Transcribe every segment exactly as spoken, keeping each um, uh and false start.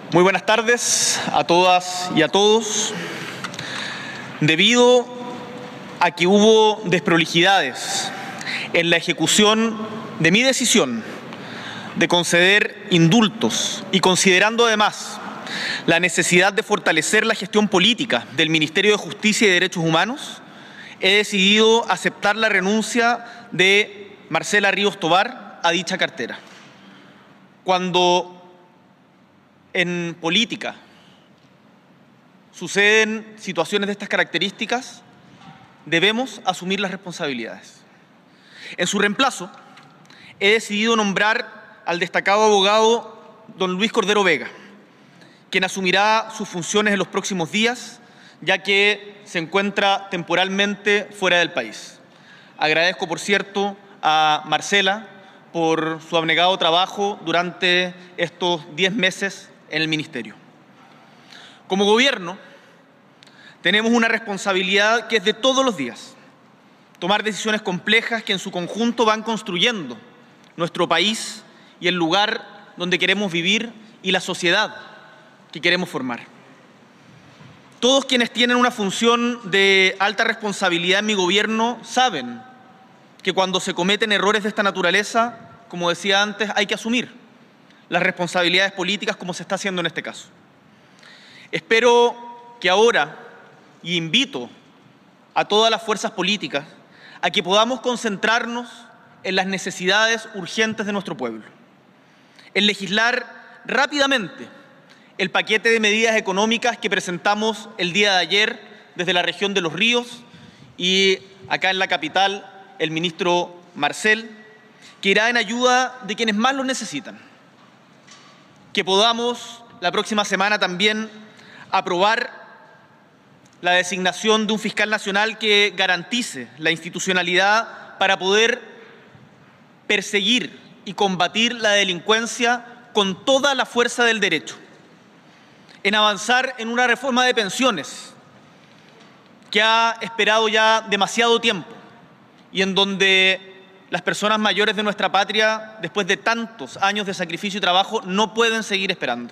Muy buenas tardes a todas y a todos. Debido a que hubo desprolijidades en la ejecución de mi decisión de conceder indultos y considerando además la necesidad de fortalecer la gestión política del Ministerio de Justicia y Derechos Humanos, he decidido aceptar la renuncia de Marcela Ríos Tobar a dicha cartera. Cuando en política suceden situaciones de estas características, debemos asumir las responsabilidades. En su reemplazo, he decidido nombrar al destacado abogado don Luis Cordero Vega, quien asumirá sus funciones en los próximos días, ya que se encuentra temporalmente fuera del país. Agradezco, por cierto, a Marcela por su abnegado trabajo durante estos diez meses en el Ministerio. Como gobierno, tenemos una responsabilidad que es de todos los días, tomar decisiones complejas que en su conjunto van construyendo nuestro país y el lugar donde queremos vivir y la sociedad que queremos formar. Todos quienes tienen una función de alta responsabilidad en mi gobierno saben que cuando se cometen errores de esta naturaleza, como decía antes, hay que asumir las responsabilidades políticas como se está haciendo en este caso. Espero que ahora, y invito a todas las fuerzas políticas, a que podamos concentrarnos en las necesidades urgentes de nuestro pueblo, en legislar rápidamente el paquete de medidas económicas que presentamos el día de ayer desde la región de Los Ríos y acá en la capital el ministro Marcel, que irá en ayuda de quienes más lo necesitan. Que podamos la próxima semana también aprobar la designación de un fiscal nacional que garantice la institucionalidad para poder perseguir y combatir la delincuencia con toda la fuerza del derecho. En avanzar en una reforma de pensiones que ha esperado ya demasiado tiempo y en donde las personas mayores de nuestra patria, después de tantos años de sacrificio y trabajo, no pueden seguir esperando.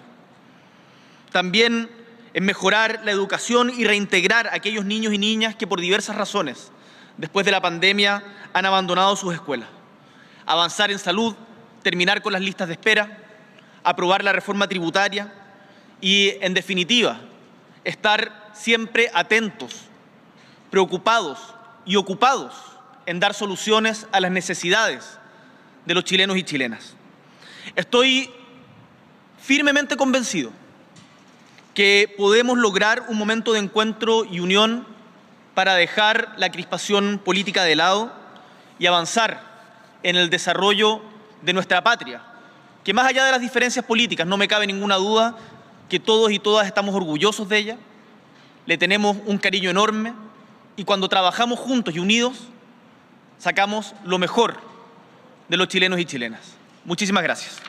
También en mejorar la educación y reintegrar a aquellos niños y niñas que por diversas razones, después de la pandemia, han abandonado sus escuelas. Avanzar en salud, terminar con las listas de espera, aprobar la reforma tributaria y, en definitiva, estar siempre atentos, preocupados y ocupados en dar soluciones a las necesidades de los chilenos y chilenas. Estoy firmemente convencido que podemos lograr un momento de encuentro y unión para dejar la crispación política de lado y avanzar en el desarrollo de nuestra patria, que más allá de las diferencias políticas, no me cabe ninguna duda que todos y todas estamos orgullosos de ella, le tenemos un cariño enorme y cuando trabajamos juntos y unidos, sacamos lo mejor de los chilenos y chilenas. Muchísimas gracias.